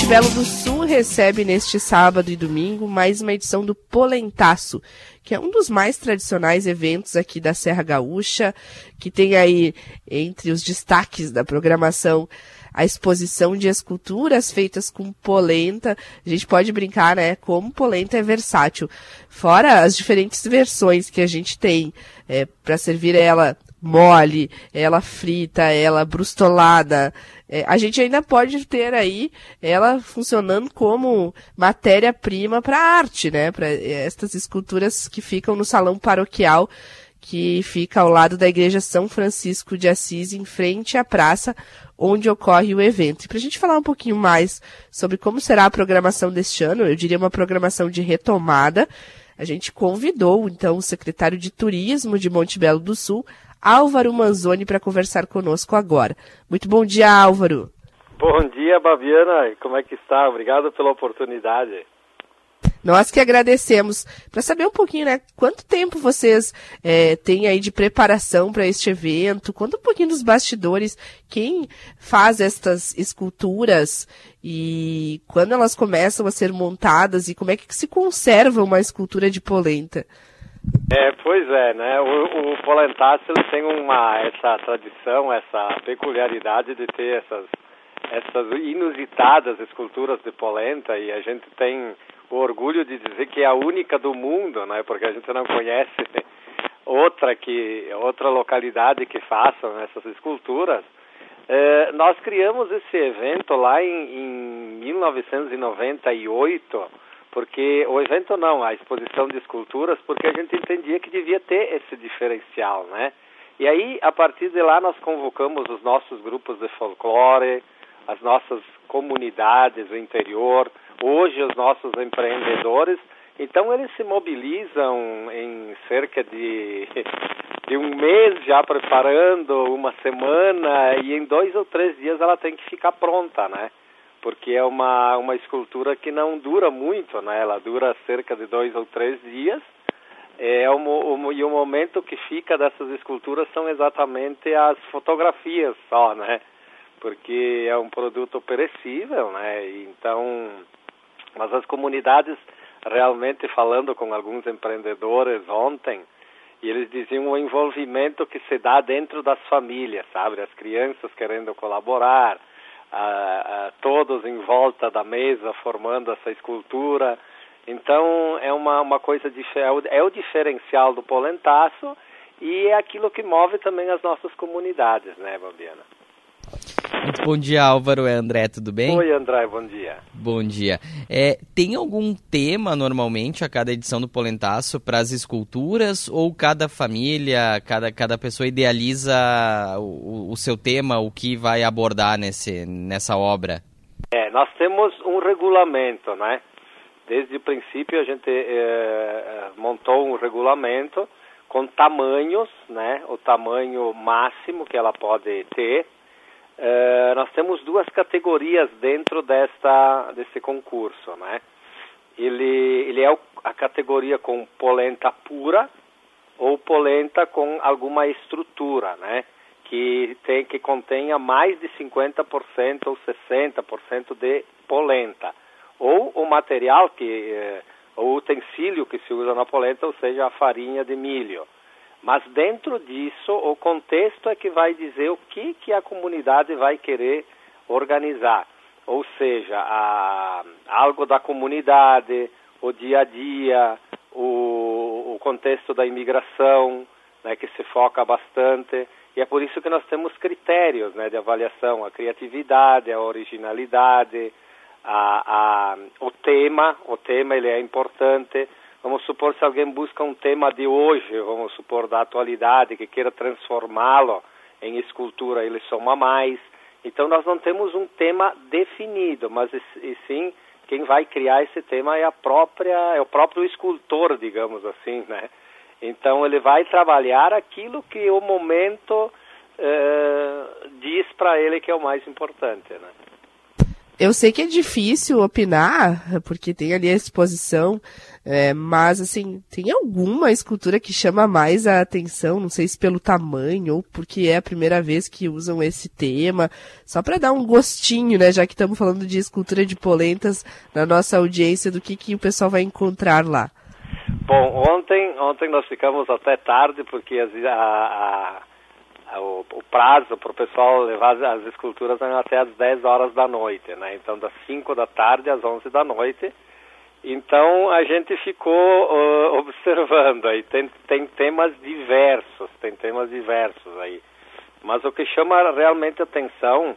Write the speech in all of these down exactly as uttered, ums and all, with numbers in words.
Belo do Sul recebe neste sábado e domingo mais uma edição do Polentaço, que é um dos mais tradicionais eventos aqui da Serra Gaúcha, que tem aí, entre os destaques da programação, a exposição de esculturas feitas com polenta. A gente pode brincar, né, como polenta é versátil. Fora as diferentes versões que a gente tem é, para servir ela mole, ela frita, ela brustolada. É, a gente ainda pode ter aí ela funcionando como matéria-prima para arte, né? Para estas esculturas que ficam no salão paroquial, que fica ao lado da Igreja São Francisco de Assis, em frente à praça onde ocorre o evento. E para a gente falar um pouquinho mais sobre como será a programação deste ano, eu diria uma programação de retomada, a gente convidou, então, o secretário de Turismo de Monte Belo do Sul, Álvaro Manzoni, para conversar conosco agora. Muito bom dia, Álvaro. Bom dia, Babiana. Como é que está? Obrigado pela oportunidade. Nós que agradecemos. Para saber um pouquinho, né, quanto tempo vocês é, têm aí de preparação para este evento? Conta um pouquinho dos bastidores, quem faz estas esculturas e quando elas começam a ser montadas e como é que se conserva uma escultura de polenta? É, pois é, né? O, o polentaço ele tem uma, essa tradição, essa peculiaridade de ter essas, essas inusitadas esculturas de polenta, e a gente tem o orgulho de dizer que é a única do mundo, né? Porque a gente não conhece outra, que, outra localidade que faça essas esculturas. É, nós criamos esse evento lá em, em mil novecentos e noventa e oito, porque o evento não, a exposição de esculturas, porque a gente entendia que devia ter esse diferencial, né? E aí, a partir de lá, nós convocamos os nossos grupos de folclore, as nossas comunidades do interior, hoje os nossos empreendedores. Então, eles se mobilizam em cerca de, de um mês já preparando, uma semana, e em dois ou três dias ela tem que ficar pronta, né? Porque é uma, uma escultura que não dura muito, né? Ela dura cerca de dois ou três dias, é o, o, e o momento que fica dessas esculturas são exatamente as fotografias só, né? Porque é um produto perecível, né? Então, mas as comunidades, realmente falando com alguns empreendedores ontem, e eles diziam o envolvimento que se dá dentro das famílias, sabe? As crianças querendo colaborar, A, a, todos em volta da mesa formando essa escultura. Então é uma, uma coisa de, é, o, é o diferencial do polentaço e é aquilo que move também as nossas comunidades, né, Babiana? Muito bom dia, Álvaro. É André, tudo bem? Oi, André, bom dia. Bom dia. É, tem algum tema, normalmente, a cada edição do Polentaço para as esculturas, ou cada família, cada, cada pessoa idealiza o, o seu tema, o que vai abordar nesse, nessa obra? É, nós temos um regulamento, né? Desde o princípio a gente é, montou um regulamento com tamanhos, né? O tamanho máximo que ela pode ter. Uh, nós temos duas categorias dentro desta, desse concurso, né? Ele, ele é o, a categoria com polenta pura ou polenta com alguma estrutura, né? Que, tem, que contenha mais de cinquenta por cento ou sessenta por cento de polenta. Ou o material, que, uh, o utensílio que se usa na polenta, ou seja, a farinha de milho. Mas dentro disso, o contexto é que vai dizer o que, que a comunidade vai querer organizar. Ou seja, a, algo da comunidade, o dia a dia, o, o contexto da imigração, né, que se foca bastante. E é por isso que nós temos critérios, né, de avaliação, a criatividade, a originalidade, a, a, o tema, o tema ele é importante. Vamos supor, se alguém busca um tema de hoje, vamos supor, da atualidade, que queira transformá-lo em escultura, ele soma mais. Então, nós não temos um tema definido, mas e, e sim, quem vai criar esse tema é, a própria, é o próprio escultor, digamos assim, né? Então, ele vai trabalhar aquilo que o momento eh, diz para ele que é o mais importante, né? Eu sei que é difícil opinar, porque tem ali a exposição, é, mas, assim, tem alguma escultura que chama mais a atenção, não sei se pelo tamanho ou porque é a primeira vez que usam esse tema, só para dar um gostinho, né, já que estamos falando de escultura de polentas na nossa audiência, do que, que o pessoal vai encontrar lá. Bom, ontem, ontem nós ficamos até tarde, porque as, a, a, o, o prazo para o pessoal levar as, as esculturas é até às dez horas da noite, né? Então, das cinco da tarde às onze da noite. Então, a gente ficou uh, observando aí. Tem, tem temas diversos, tem temas diversos aí. Mas o que chama realmente atenção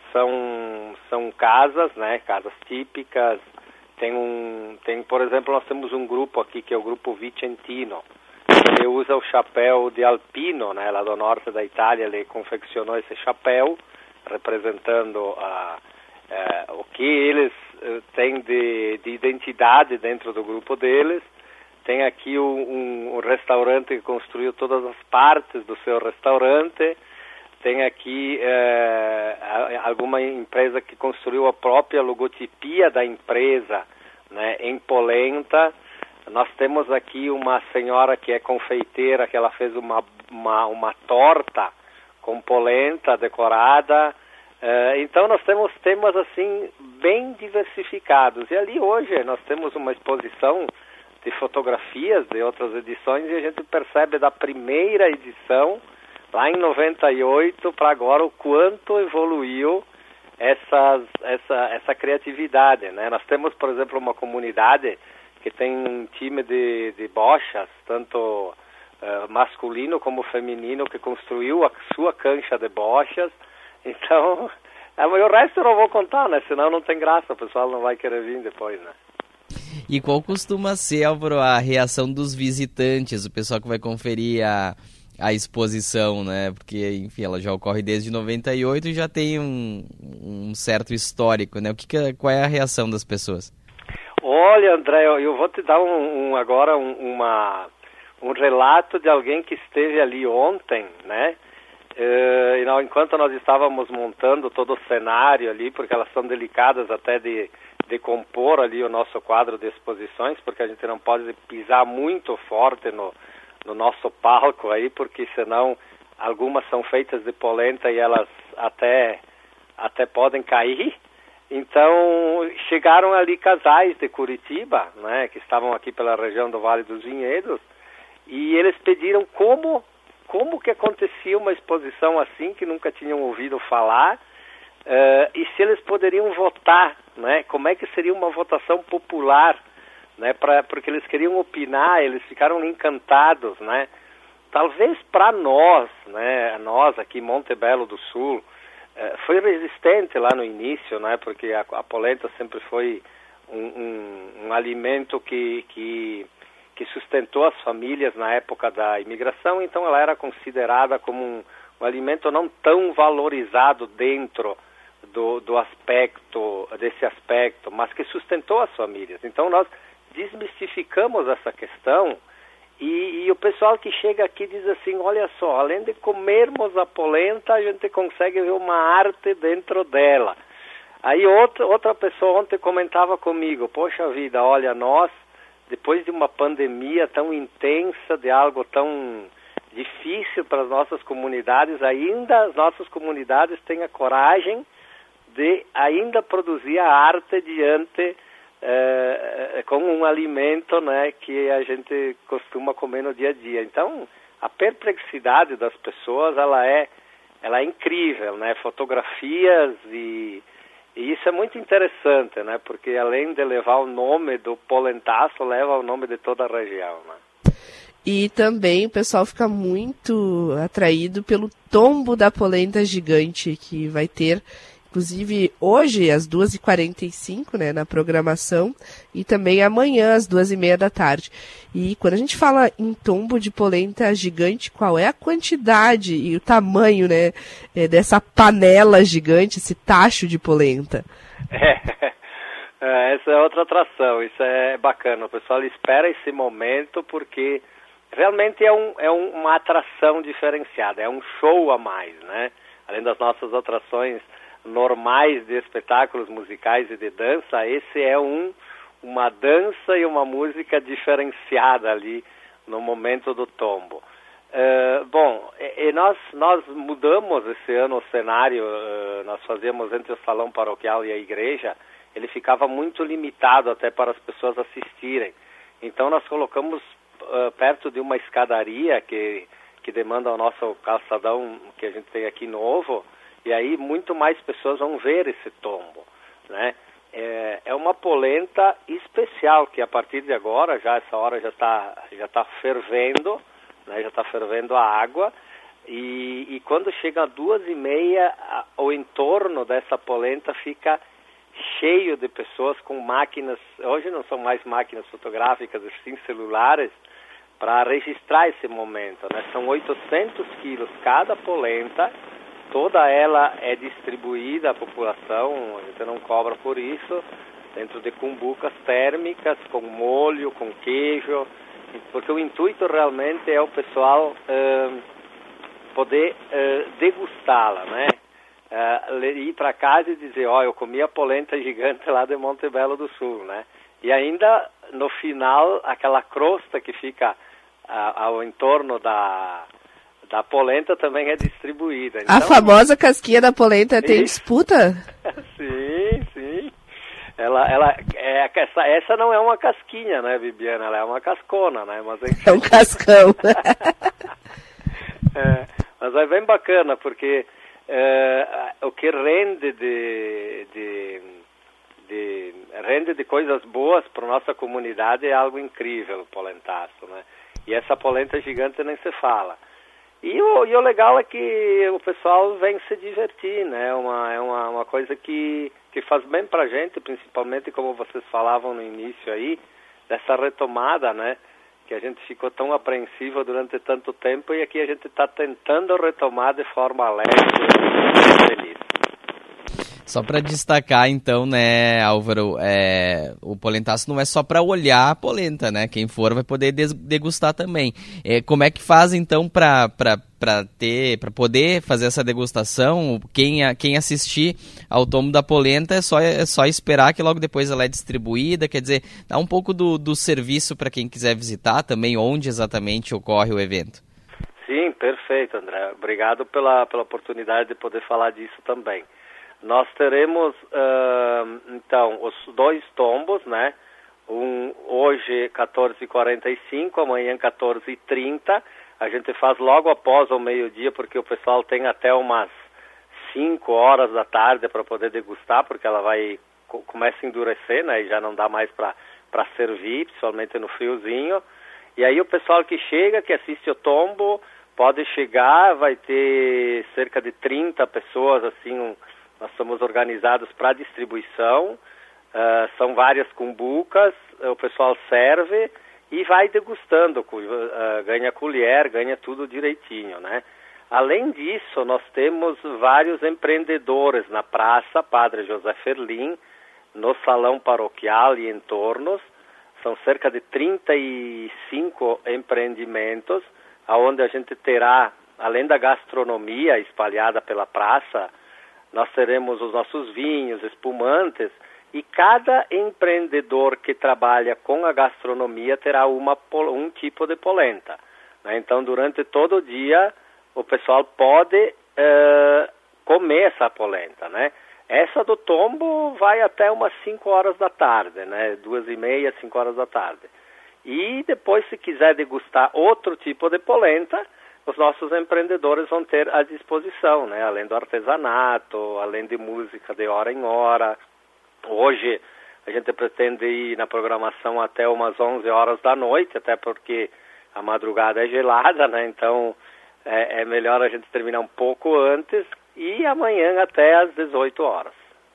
são, são casas, né? Casas típicas. Tem, um, tem, por exemplo, nós temos um grupo aqui, que é o grupo Vicentino. Ele usa o chapéu de alpino, né, lá do norte da Itália. Ele confeccionou esse chapéu, representando a, a, o que eles uh, têm de, de identidade dentro do grupo deles. Tem aqui um, um restaurante que construiu todas as partes do seu restaurante. Tem aqui eh, alguma empresa que construiu a própria logotipia da empresa, né, em polenta. Nós temos aqui uma senhora que é confeiteira, que ela fez uma, uma, uma torta com polenta decorada. Eh, então nós temos temas assim bem diversificados. E ali hoje nós temos uma exposição de fotografias de outras edições e a gente percebe da primeira edição, lá em noventa e oito, para agora, o quanto evoluiu essas, essa, essa criatividade, né? Nós temos, por exemplo, uma comunidade que tem um time de, de bochas, tanto uh, masculino como feminino, que construiu a sua cancha de bochas. Então, o resto eu não vou contar, né? Senão não tem graça, o pessoal não vai querer vir depois, né? E qual costuma ser, Álvaro, a reação dos visitantes, o pessoal que vai conferir a... a exposição, né? Porque, enfim, ela já ocorre desde noventa e oito e já tem um, um certo histórico, né? O que que, qual é a reação das pessoas? Olha, André, eu vou te dar um, um, agora um, uma, um relato de alguém que esteve ali ontem, né? Uh, e não, enquanto nós estávamos montando todo o cenário ali, porque elas são delicadas até de, de compor ali o nosso quadro de exposições, porque a gente não pode pisar muito forte no no nosso palco aí, porque senão algumas são feitas de polenta e elas até, até podem cair. Então, chegaram ali casais de Curitiba, né, que estavam aqui pela região do Vale dos Vinhedos, e eles pediram como, como que acontecia uma exposição assim, que nunca tinham ouvido falar, uh, e se eles poderiam votar, né, como é que seria uma votação popular, né, pra, porque eles queriam opinar, eles ficaram encantados, né? Talvez para nós, né, nós aqui em Monte Belo do Sul, eh, foi resistente lá no início, né, porque a, a polenta sempre foi um, um, um alimento que, que, que sustentou as famílias na época da imigração, então ela era considerada como um, um alimento não tão valorizado dentro do, do aspecto, desse aspecto, mas que sustentou as famílias. Então nós desmistificamos essa questão e, e o pessoal que chega aqui diz assim, olha só, além de comermos a polenta, a gente consegue ver uma arte dentro dela. Aí outra, outra pessoa ontem comentava comigo, poxa vida, olha, nós, depois de uma pandemia tão intensa, de algo tão difícil para as nossas comunidades, ainda as nossas comunidades têm a coragem de ainda produzir a arte diante É, é, como um alimento, né, que a gente costuma comer no dia a dia. Então, a perplexidade das pessoas, ela é, ela é incrível, né, fotografias e, e isso é muito interessante, né, porque além de levar o nome do polentaço, leva o nome de toda a região, né. E também o pessoal fica muito atraído pelo tombo da polenta gigante que vai ter, inclusive hoje às duas e quarenta e cinco, né, na programação, e também amanhã às duas e meia da tarde. E quando a gente fala em tombo de polenta gigante, qual é a quantidade e o tamanho, né, dessa panela gigante, esse tacho de polenta? É, é, essa é outra atração, isso é bacana. O pessoal espera esse momento porque realmente é, um, é um, uma atração diferenciada, é um show a mais, né? Além das nossas atrações normais de espetáculos musicais e de dança, esse é um, uma dança e uma música diferenciada ali no momento do tombo. Uh, bom, e, e nós, nós mudamos esse ano o cenário, uh, nós fazíamos entre o salão paroquial e a igreja, ele ficava muito limitado até para as pessoas assistirem. Então nós colocamos uh, perto de uma escadaria que, que demanda o nosso calçadão que a gente tem aqui novo, e aí muito mais pessoas vão ver esse tombo, né? É, é uma polenta especial que a partir de agora, já essa hora já está já tá fervendo, né? Já está fervendo a água, e, e quando chega às duas e meia, a, o entorno dessa polenta fica cheio de pessoas com máquinas, hoje não são mais máquinas fotográficas, sim celulares, para registrar esse momento, né? São oitocentos quilos cada polenta, toda ela é distribuída à população, a gente não cobra por isso, dentro de cumbucas térmicas, com molho, com queijo, porque o intuito realmente é o pessoal uh, poder uh, degustá-la, né? Uh, ir para casa e dizer, ó, oh, eu comi a polenta gigante lá de Monte Belo do Sul, né? E ainda, no final, aquela crosta que fica uh, ao entorno da, da polenta também é distribuída. Então, a famosa casquinha da polenta tem disputa? Sim, sim. Ela, ela, é, essa, essa não é uma casquinha, né, Bibiana? Ela é uma cascona, né? Mas é, é um cascão. é, mas é bem bacana, porque é, o que rende de, de, de, rende de coisas boas para a nossa comunidade é algo incrível, o polentaço, né? E essa polenta gigante nem se fala. E o, e o legal é que o pessoal vem se divertir, né? Uma, é uma, uma coisa que, que faz bem pra gente, principalmente como vocês falavam no início aí, dessa retomada, né? Que a gente ficou tão apreensivo durante tanto tempo e aqui a gente está tentando retomar de forma alegre e feliz. Só para destacar, então, né, Álvaro, é, o polentaço não é só para olhar a polenta, né? Quem for vai poder degustar também. É, como é que faz, então, para ter, para poder fazer essa degustação? Quem, quem assistir ao tombo da polenta é só, é só esperar que logo depois ela é distribuída, quer dizer, dá um pouco do, do serviço para quem quiser visitar também, onde exatamente ocorre o evento. Sim, perfeito, André. Obrigado pela, pela oportunidade de poder falar disso também. Nós teremos, uh, então, os dois tombos, né? Um, hoje, quatorze e quarenta e cinco, amanhã, quatorze e trinta. A gente faz logo após o meio-dia, porque o pessoal tem até umas cinco horas da tarde para poder degustar, porque ela vai, começa a endurecer, né? E já não dá mais para para servir, principalmente no friozinho. E aí o pessoal que chega, que assiste o tombo, pode chegar, vai ter cerca de trinta pessoas, assim, um, nós somos organizados para distribuição, uh, são várias cumbucas, o pessoal serve e vai degustando, uh, ganha colher, ganha tudo direitinho, né? Além disso, nós temos vários empreendedores na praça Padre José Ferlim, no salão paroquial e entornos, são cerca de trinta e cinco empreendimentos, onde a gente terá, além da gastronomia espalhada pela praça, nós teremos os nossos vinhos, espumantes, e cada empreendedor que trabalha com a gastronomia terá uma, um tipo de polenta, né? Então, durante todo o dia, o pessoal pode uh, comer essa polenta, né? Essa do tombo vai até umas cinco horas da tarde, né? Duas e meia, cinco horas da tarde. E depois, se quiser degustar outro tipo de polenta, os nossos empreendedores vão ter à disposição, né? Além do artesanato, além de música de hora em hora. Hoje a gente pretende ir na programação até umas onze horas da noite, até porque a madrugada é gelada, né? Então é, é melhor a gente terminar um pouco antes e amanhã até às dezoito horas.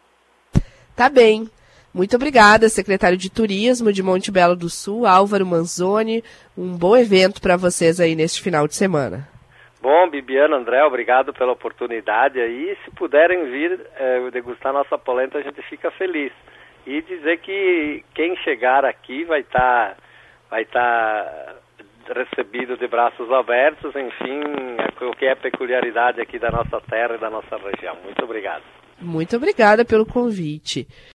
Tá bem. Muito obrigada, secretário de Turismo de Monte Belo do Sul, Álvaro Manzoni. Um bom evento para vocês aí neste final de semana. Bom, Bibiana, André, obrigado pela oportunidade aí. Se puderem vir é, degustar nossa polenta, a gente fica feliz. E dizer que quem chegar aqui vai estar tá, vai tá recebido de braços abertos, enfim, o que é peculiaridade aqui da nossa terra e da nossa região. Muito obrigado. Muito obrigada pelo convite.